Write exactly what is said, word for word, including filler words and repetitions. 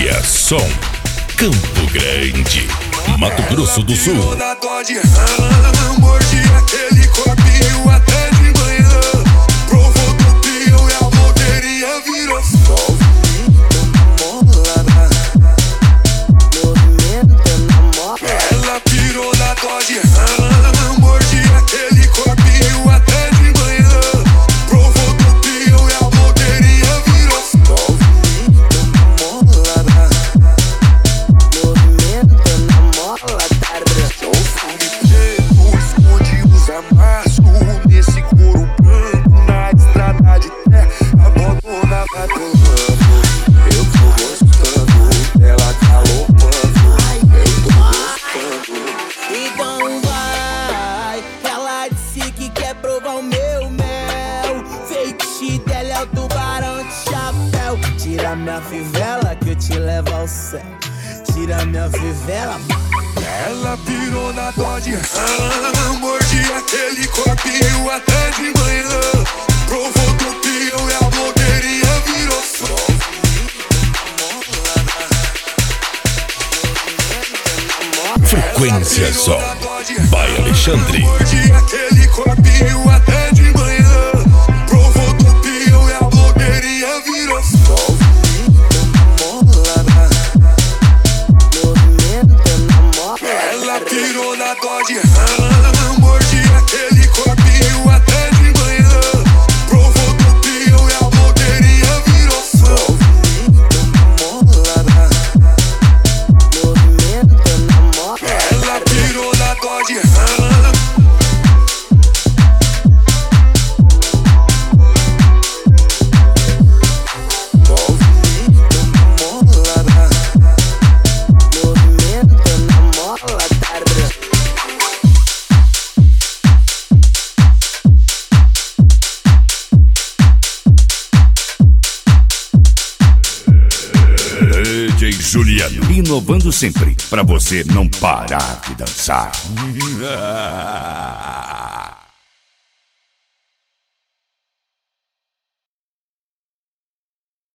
Frequência Som, Campo Grande, Mato Grosso do Sul. Mordi aquele corpinho até de manhã. Provou do peão e a blogueirinha virou sol. Ela pirou na Dodge Ram. Mordi aquele corpinho até de manhã. Provou do peão e a blogueirinha virou sol. Amasso nesse couro branco, na estrada de terra, abandona vai pulando. Eu tô gostando dela galopando. Eu tô gostando. Então vai, ela disse que quer provar o meu mel. Fake dela é o tubarão de chapéu. Tira minha fivela que eu te levo ao céu. Tira minha fivela. Ela pirou na Dodge Ram. Mordi aquele corpinho até de manhã. Provou do peão e a blogueirinha virou sol. Frequência Som, by Alexandre. Mordi aquele corpinho até de manhã. Provou do peão e a blogueirinha virou sol. Ela pirou na Dodge Ram. Mordi aquele corpinho até de manhã. Provou do peão e a blogueirinha virou sol. Ela pirou na Dodge Ram. D J Juliano, inovando sempre, pra você não parar de dançar.